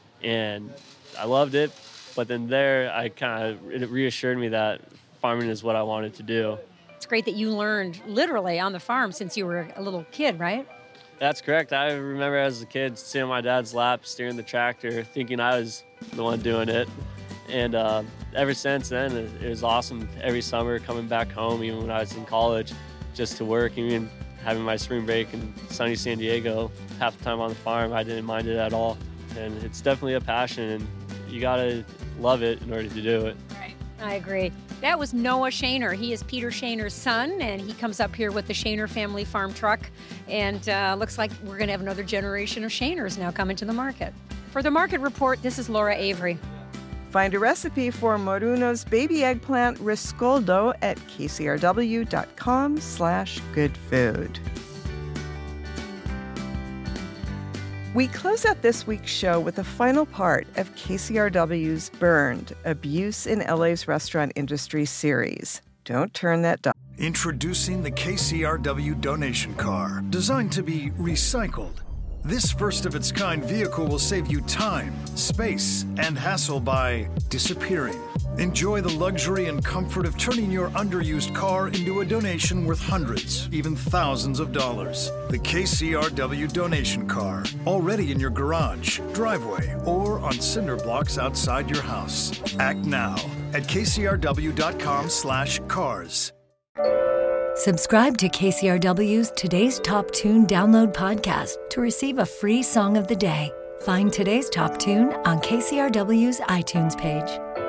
and I loved it, but then there I kind of, it reassured me that farming is what I wanted to do. It's great that you learned literally on the farm since you were a little kid, right? That's correct. I remember as a kid sitting on my dad's lap, steering the tractor, thinking I was the one doing it. And uh, ever since then, it, it was awesome every summer coming back home, even when I was in college, just to work. Even having my spring break in sunny San Diego, half the time on the farm, I didn't mind it at all. And it's definitely a passion, and you gotta love it in order to do it. Right. I agree. That was Noah Shaner. He is Peter Shaner's son, and he comes up here with the Shaner family farm truck. And uh, looks like we're going to have another generation of Shaners now coming to the market. For the Market Report, this is Laura Avery. Find a recipe for Moruno's baby eggplant riscoldo at kcrw.com slash good food. We close out this week's show with the final part of K C R W's Burned, Abuse in L A's Restaurant Industry series. Don't turn that dial. Introducing the K C R W donation car, designed to be recycled. This first-of-its-kind vehicle will save you time, space, and hassle by disappearing. Enjoy the luxury and comfort of turning your underused car into a donation worth hundreds, even thousands of dollars. The K C R W donation car, already in your garage, driveway, or on cinder blocks outside your house. Act now at kcrw.com slash cars. Subscribe to K C R W's Today's Top Tune download podcast to receive a free song of the day. Find today's top tune on K C R W's iTunes page.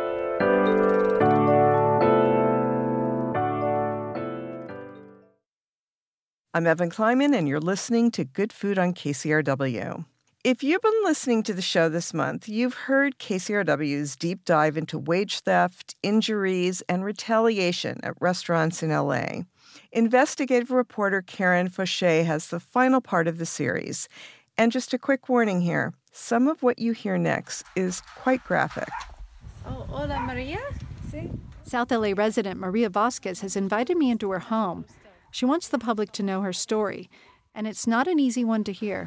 I'm Evan Kleiman, and you're listening to Good Food on K C R W. If you've been listening to the show this month, you've heard K C R W's deep dive into wage theft, injuries, and retaliation at restaurants in L A. Investigative reporter Karen Fauché has the final part of the series. And just a quick warning here, some of what you hear next is quite graphic. Oh, hola, Maria. Sí. South L A resident Maria Vasquez has invited me into her home. She wants the public to know her story, and it's not an easy one to hear.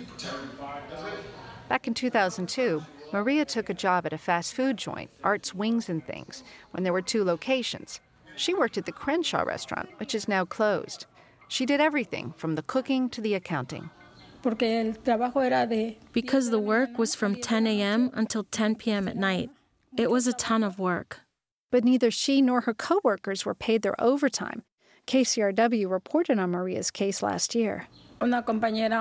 Back in two thousand two, Maria took a job at a fast food joint, Art's Wings and Things, when there were two locations. She worked at the Crenshaw restaurant, which is now closed. She did everything from the cooking to the accounting. Because the work was from ten a.m. until ten p.m. at night. It was a ton of work. But neither she nor her coworkers were paid their overtime. K C R W reported on Maria's case last year. One of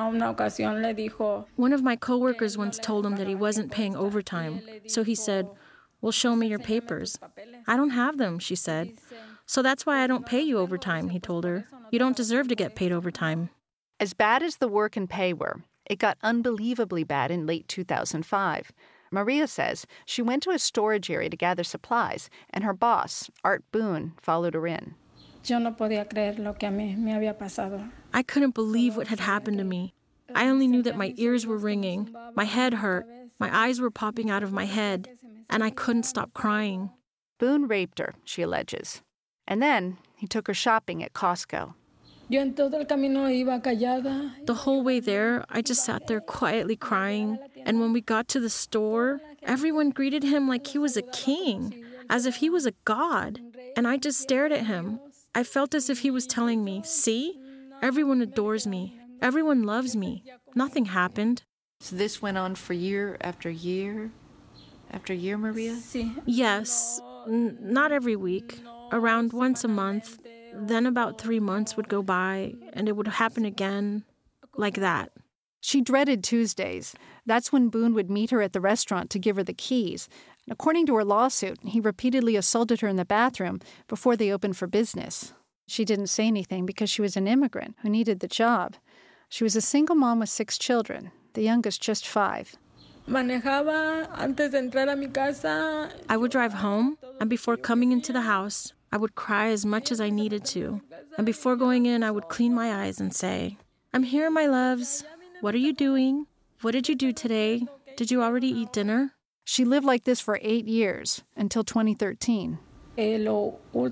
my coworkers once told him that he wasn't paying overtime, so he said, "Well, show me your papers." "I don't have them," she said. "So that's why I don't pay you overtime," he told her. "You don't deserve to get paid overtime." As bad as the work and pay were, it got unbelievably bad in late two thousand five. Maria says she went to a storage area to gather supplies, and her boss, Art Boone, followed her in. I couldn't believe what had happened to me. I only knew that my ears were ringing, my head hurt, my eyes were popping out of my head, and I couldn't stop crying. Boone raped her, she alleges. And then he took her shopping at Costco. The whole way there, I just sat there quietly crying. And when we got to the store, everyone greeted him like he was a king, as if he was a god. And I just stared at him. I felt as if he was telling me, see, everyone adores me. Everyone loves me. Nothing happened. So this went on for year after year after year, Maria? Yes, N- not every week. Around once a month. Then about three months would go by, and it would happen again, like that. She dreaded Tuesdays. That's when Boone would meet her at the restaurant to give her the keys. According to her lawsuit, he repeatedly assaulted her in the bathroom before they opened for business. She didn't say anything because she was an immigrant who needed the job. She was a single mom with six children, the youngest just five. I would drive home, and before coming into the house, I would cry as much as I needed to. And before going in, I would clean my eyes and say, I'm here, my loves. What are you doing? What did you do today? Did you already eat dinner? She lived like this for eight years, until twenty thirteen. The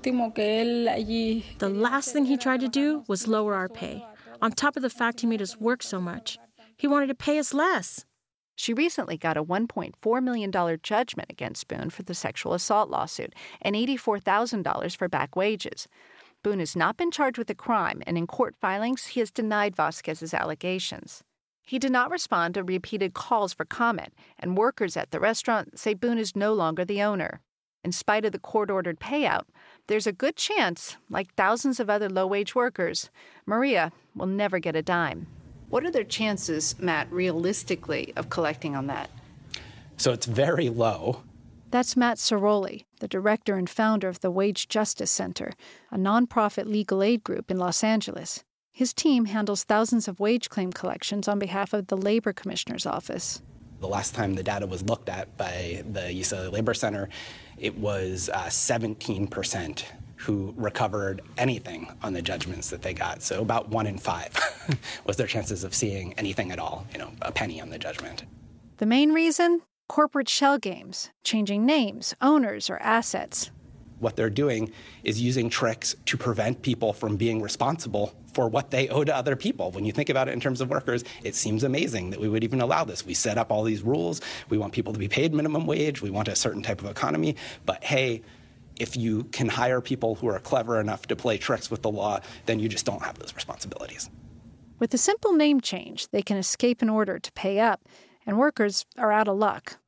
last thing he tried to do was lower our pay, on top of the fact he made us work so much. He wanted to pay us less. She recently got a one point four million dollars judgment against Boone for the sexual assault lawsuit and eighty-four thousand dollars for back wages. Boone has not been charged with a crime, and in court filings, he has denied Vasquez's allegations. He did not respond to repeated calls for comment, and workers at the restaurant say Boone is no longer the owner. In spite of the court-ordered payout, there's a good chance, like thousands of other low-wage workers, Maria will never get a dime. What are their chances, Matt, realistically, of collecting on that? So it's very low. That's Matt Ciroli, the director and founder of the Wage Justice Center, a nonprofit legal aid group in Los Angeles. His team handles thousands of wage claim collections on behalf of the Labor Commissioner's Office. The last time the data was looked at by the U C L A Labor Center, it was uh, seventeen percent who recovered anything on the judgments that they got. So about one in five was their chances of seeing anything at all, you know, a penny on the judgment. The main reason? Corporate shell games, changing names, owners, or assets. What they're doing is using tricks to prevent people from being responsible for what they owe to other people. When you think about it in terms of workers, it seems amazing that we would even allow this. We set up all these rules. We want people to be paid minimum wage. We want a certain type of economy. But hey, if you can hire people who are clever enough to play tricks with the law, then you just don't have those responsibilities. With a simple name change, they can escape an order to pay up, and workers are out of luck.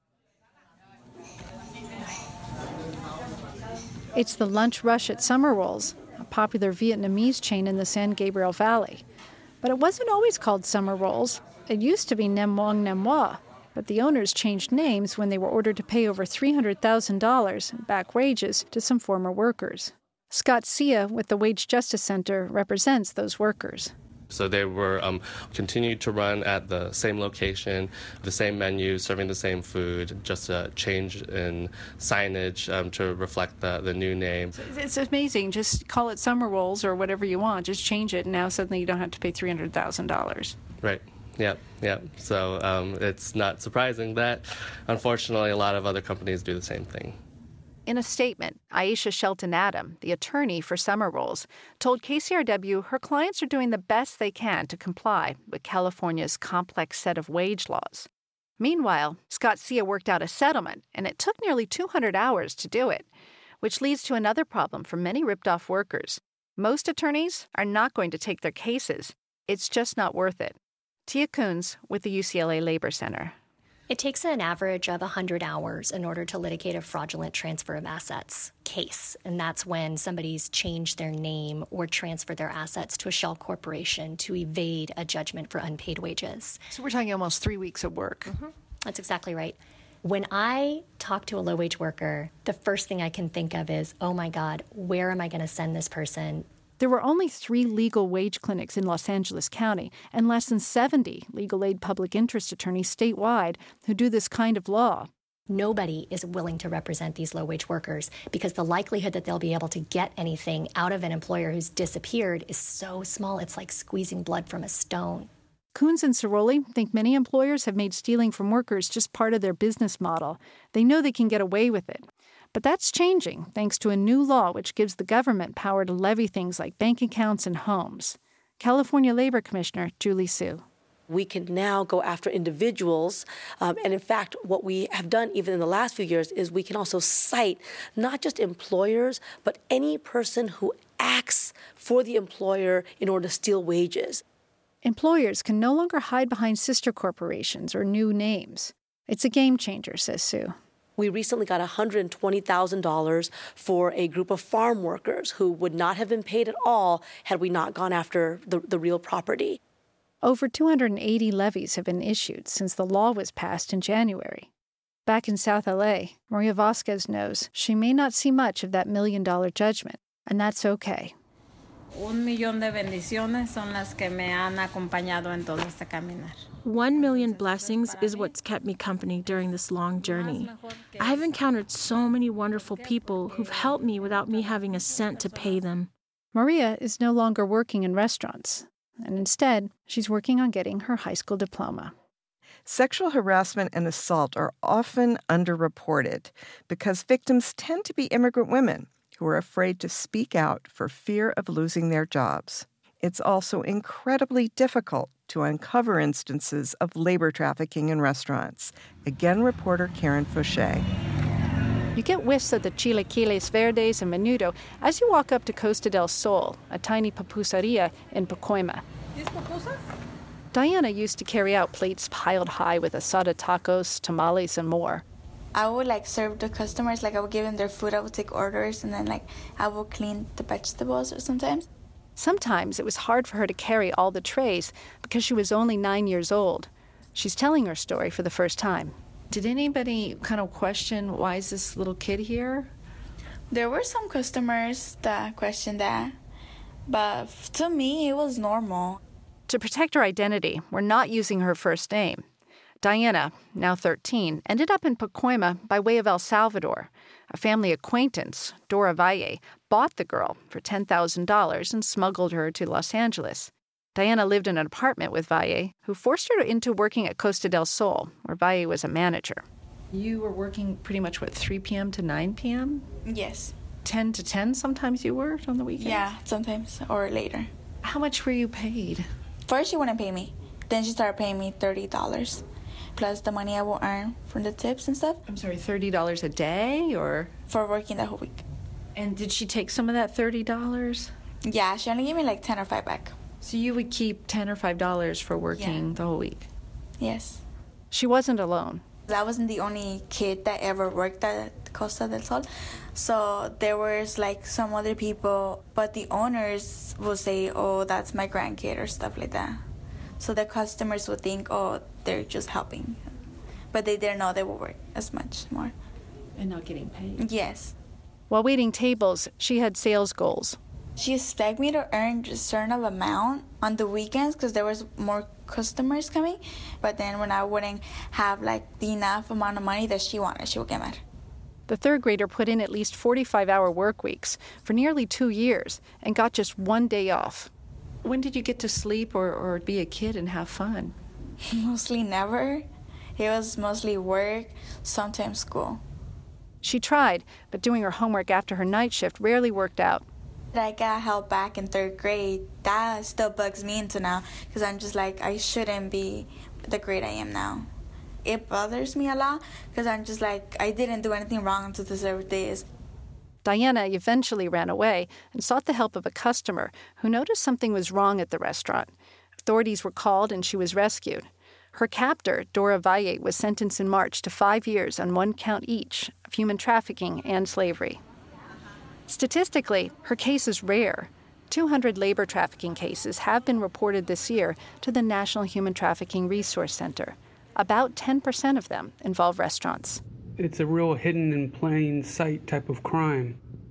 It's the lunch rush at Summer Rolls, a popular Vietnamese chain in the San Gabriel Valley. But it wasn't always called Summer Rolls. It used to be Nem Muong Nem Wa, but the owners changed names when they were ordered to pay over three hundred thousand dollars in back wages to some former workers. Scott Sia with the Wage Justice Center represents those workers. So they were um, continued to run at the same location, the same menu, serving the same food, just a change in signage um, to reflect the, the new name. It's amazing. Just call it Summer Rolls or whatever you want. Just change it, and now suddenly you don't have to pay three hundred thousand dollars. Right. Yep. Yep. So um, it's not surprising that, unfortunately, a lot of other companies do the same thing. In a statement, Aisha Shelton-Adam, the attorney for Summer Rolls, told K C R W her clients are doing the best they can to comply with California's complex set of wage laws. Meanwhile, Scott Sia worked out a settlement, and it took nearly two hundred hours to do it, which leads to another problem for many ripped-off workers. Most attorneys are not going to take their cases. It's just not worth it. Tia Coons with the U C L A Labor Center. It takes an average of one hundred hours in order to litigate a fraudulent transfer of assets case, and that's when somebody's changed their name or transferred their assets to a shell corporation to evade a judgment for unpaid wages. So we're talking almost three weeks of work. Mm-hmm. That's exactly right. When I talk to a low-wage worker, the first thing I can think of is, oh my God, where am I going to send this person? There were only three legal wage clinics in Los Angeles County and less than seventy legal aid public interest attorneys statewide who do this kind of law. Nobody is willing to represent these low-wage workers because the likelihood that they'll be able to get anything out of an employer who's disappeared is so small, it's like squeezing blood from a stone. Coons and Ciroli think many employers have made stealing from workers just part of their business model. They know they can get away with it. But that's changing thanks to a new law which gives the government power to levy things like bank accounts and homes. California Labor Commissioner Julie Su. We can now go after individuals. Um, and in fact, what we have done even in the last few years is we can also cite not just employers, but any person who acts for the employer in order to steal wages. Employers can no longer hide behind sister corporations or new names. It's a game changer, says Sue. We recently got one hundred twenty thousand dollars for a group of farm workers who would not have been paid at all had we not gone after the, the real property. Over two hundred eighty levies have been issued since the law was passed in January. Back in South L A, Maria Vasquez knows she may not see much of that million-dollar judgment, and that's okay. Un millón de bendiciones son las que me han acompañado en todo este caminar. One million blessings is what's kept me company during this long journey. I have encountered so many wonderful people who've helped me without me having a cent to pay them. Maria is no longer working in restaurants, and instead, she's working on getting her high school diploma. Sexual harassment and assault are often underreported because victims tend to be immigrant women who are afraid to speak out for fear of losing their jobs. It's also incredibly difficult to uncover instances of labor trafficking in restaurants. Again, reporter Karen Fauché. You get whiffs of the chilaquiles verdes and menudo as you walk up to Costa del Sol, a tiny pupusaria in Pacoima. ¿These pupusas? Diana used to carry out plates piled high with asada tacos, tamales, and more. I would like serve the customers, like I would give them their food, I would take orders, and then like I would clean the vegetables or sometimes. Sometimes it was hard for her to carry all the trays because she was only nine years old. She's telling her story for the first time. Did anybody kind of question, why is this little kid here? There were some customers that questioned that, but to me, it was normal. To protect her identity, we're not using her first name. Diana, now thirteen, ended up in Pacoima by way of El Salvador. A family acquaintance, Dora Valle, bought the girl for ten thousand dollars and smuggled her to Los Angeles. Diana lived in an apartment with Valle, who forced her into working at Costa del Sol, where Valle was a manager. You were working pretty much, what, three p.m. to nine p.m.? Yes. ten to ten sometimes you worked on the weekends? Yeah, sometimes, or later. How much were you paid? First, she wouldn't pay me. Then she started paying me thirty dollars. Plus the money I will earn from the tips and stuff. I'm sorry, thirty dollars a day, or? For working the whole week. And did she take some of that thirty dollars? Yeah, she only gave me like ten or five back. So you would keep ten or five dollars for working yeah. the whole week? Yes. She wasn't alone. I wasn't the only kid that ever worked at Costa del Sol. So there was like some other people, but the owners will say, oh, that's my grandkid or stuff like that. So the customers would think, oh, they're just helping. But they didn't know they would work as much more. And not getting paid? Yes. While waiting tables, she had sales goals. She expected me to earn a certain amount on the weekends because there was more customers coming. But then when I wouldn't have like the enough amount of money that she wanted, she would get mad. The third grader put in at least forty-five hour work weeks for nearly two years and got just one day off. When did you get to sleep or, or be a kid and have fun? Mostly never. It was mostly work, sometimes school. She tried, but doing her homework after her night shift rarely worked out. I got held back in third grade. That still bugs me into now because I'm just like, I shouldn't be the grade I am now. It bothers me a lot because I'm just like, I didn't do anything wrong to deserve this. Diana eventually ran away and sought the help of a customer who noticed something was wrong at the restaurant. Authorities were called and she was rescued. Her captor, Dora Valle, was sentenced in March to five years on one count each of human trafficking and slavery. Statistically, her case is rare. two hundred labor trafficking cases have been reported this year to the National Human Trafficking Resource Center. About ten percent of them involve restaurants. It's a real hidden in plain sight type of crime.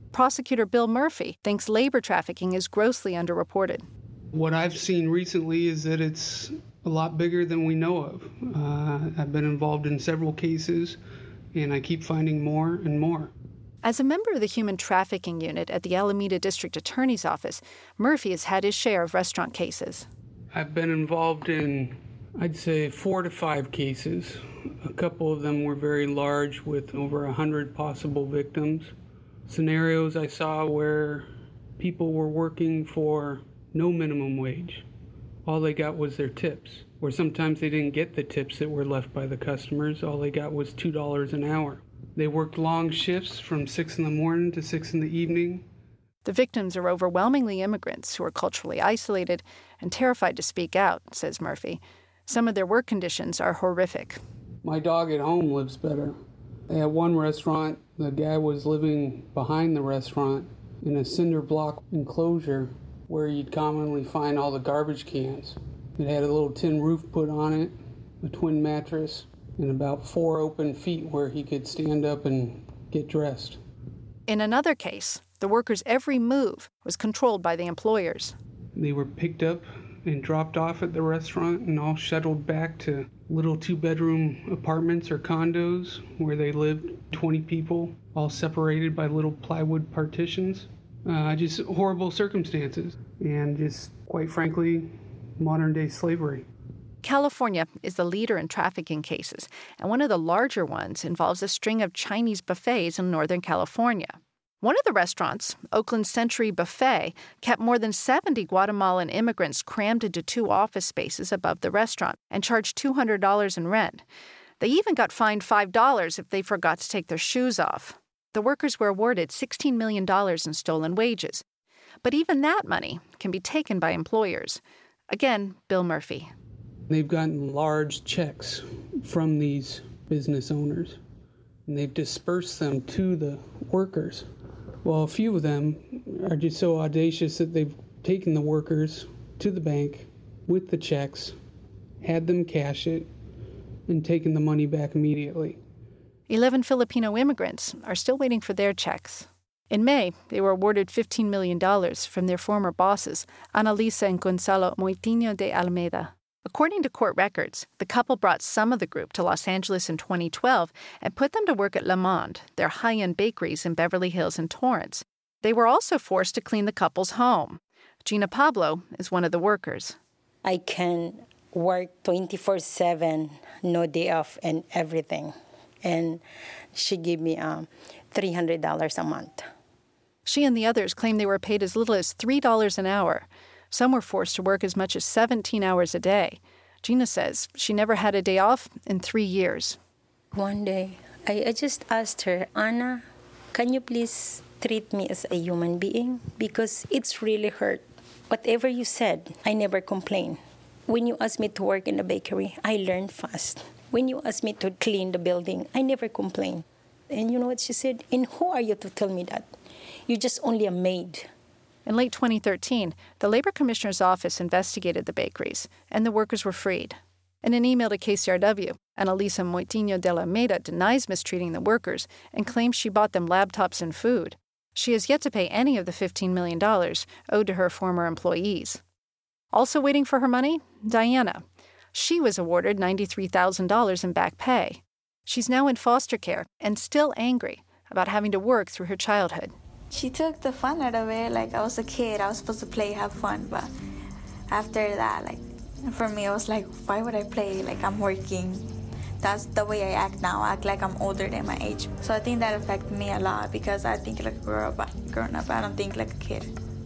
Prosecutor Bill Murphy thinks labor trafficking is grossly underreported. What I've seen recently is that it's a lot bigger than we know of. Uh, I've been involved in several cases, and I keep finding more and more. As a member of the Human Trafficking Unit at the Alameda District Attorney's Office, Murphy has had his share of restaurant cases. I've been involved in, I'd say, four to five cases. A couple of them were very large with over one hundred possible victims. Scenarios I saw where people were working for no minimum wage. All they got was their tips. Or sometimes they didn't get the tips that were left by the customers. All they got was two dollars an hour. They worked long shifts from six in the morning to six in the evening. The victims are overwhelmingly immigrants who are culturally isolated and terrified to speak out, says Murphy. Some of their work conditions are horrific. My dog at home lives better. At one restaurant, the guy was living behind the restaurant in a cinder block enclosure where you'd commonly find all the garbage cans. It had a little tin roof put on it, a twin mattress, and about four open feet where he could stand up and get dressed. In another case, the workers' every move was controlled by the employers. They were picked up and dropped off at the restaurant and all shuttled back to little two-bedroom apartments or condos where they lived, twenty people, all separated by little plywood partitions. Uh, just horrible circumstances and just, quite frankly, modern-day slavery. California is the leader in trafficking cases, and one of the larger ones involves a string of Chinese buffets in Northern California. One of the restaurants, Oakland Century Buffet, kept more than seventy Guatemalan immigrants crammed into two office spaces above the restaurant and charged two hundred dollars in rent. They even got fined five dollars if they forgot to take their shoes off. The workers were awarded sixteen million dollars in stolen wages. But even that money can be taken by employers. Again, Bill Murphy. They've gotten large checks from these business owners, and they've dispersed them to the workers. Well, a few of them are just so audacious that they've taken the workers to the bank with the checks, had them cash it, and taken the money back immediately. Eleven Filipino immigrants are still waiting for their checks. In May, they were awarded fifteen million dollars from their former bosses, Annalisa and Gonzalo Moitinho de Almeida. According to court records, the couple brought some of the group to Los Angeles in twenty twelve and put them to work at Le Monde, their high-end bakeries in Beverly Hills and Torrance. They were also forced to clean the couple's home. Gina Pablo is one of the workers. I can work twenty-four seven, no day off and everything. And she gave me um, three hundred dollars a month. She and the others claim they were paid as little as three dollars an hour. Some were forced to work as much as seventeen hours a day. Gina says she never had a day off in three years. One day, I, I just asked her, Anna, can you please treat me as a human being? Because it's really hurt. Whatever you said, I never complain. When you asked me to work in the bakery, I learned fast. When you asked me to clean the building, I never complain. And you know what she said? And who are you to tell me that? You're just only a maid. In late twenty thirteen, the Labor Commissioner's Office investigated the bakeries, and the workers were freed. In an email to K C R W, Annalisa Moitinho de Almeida denies mistreating the workers and claims she bought them laptops and food. She has yet to pay any of the fifteen million dollars owed to her former employees. Also waiting for her money, Diana. She was awarded ninety-three thousand dollars in back pay. She's now in foster care and still angry about having to work through her childhood. She took the fun out of it. Like, I was a kid, I was supposed to play, have fun, but after that, like, for me, I was like, why would I play? Like, I'm working. That's the way I act now. I act like I'm older than my age. So I think that affected me a lot because I think like a girl, but growing up, I don't think like a kid.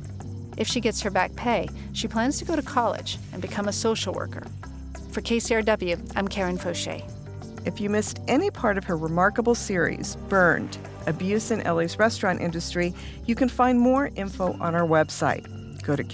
If she gets her back pay, she plans to go to college and become a social worker. For K C R W, I'm Karen Fauché. If you missed any part of her remarkable series, Burned, Abuse in L A's Restaurant Industry, you can find more info on our website. Go to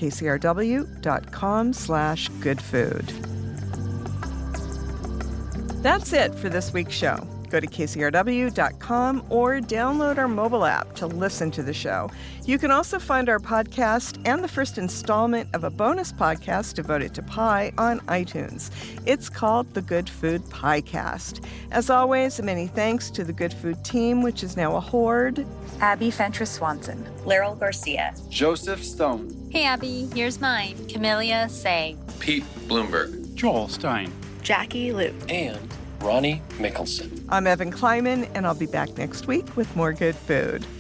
kcrw.com slash good food. That's it for this week's show. Go to K C R W dot com or download our mobile app to listen to the show. You can also find our podcast and the first installment of a bonus podcast devoted to pie on iTunes. It's called The Good Food Piecast. As always, many thanks to the Good Food team, which is now a horde. Abby Fentress Swanson. Laurel Garcia. Joseph Stone. Hey, Abby, here's mine. Camellia Say. Pete Bloomberg. Joel Stein. Jackie Liu. And Ronnie Mickelson. I'm Evan Kleiman, and I'll be back next week with more good food.